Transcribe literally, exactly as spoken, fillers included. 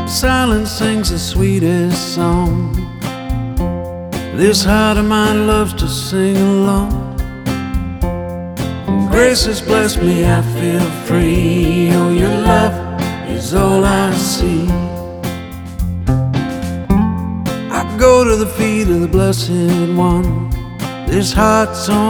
Silence sings the sweetest song. This heart of mine loves to sing along. Grace has blessed me, I feel free. Oh, your love is all I see. I go to the feet of the Blessed One. This heart's on